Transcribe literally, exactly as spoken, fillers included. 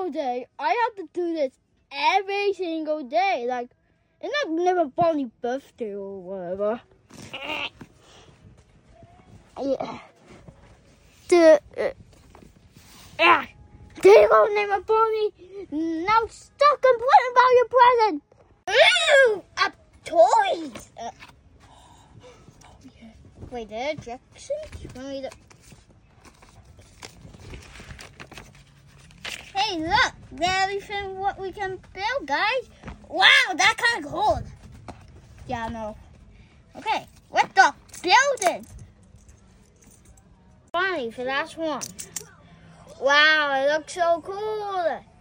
single day. I have to do this every single day. Like, it's not never Bonnie's birthday or whatever. Yeah. The uh, yeah. There you go, name of Bonnie. Now stop complaining about your present. Ooh, up toys. Uh, oh, yeah. Wait, there, Jackson. Let me look. Hey, look, there we found what we can build, guys. Wow, that's kind of cool. Yeah, I know. Okay, let's go building. Finally, for the last one. Wow, it looks so cool.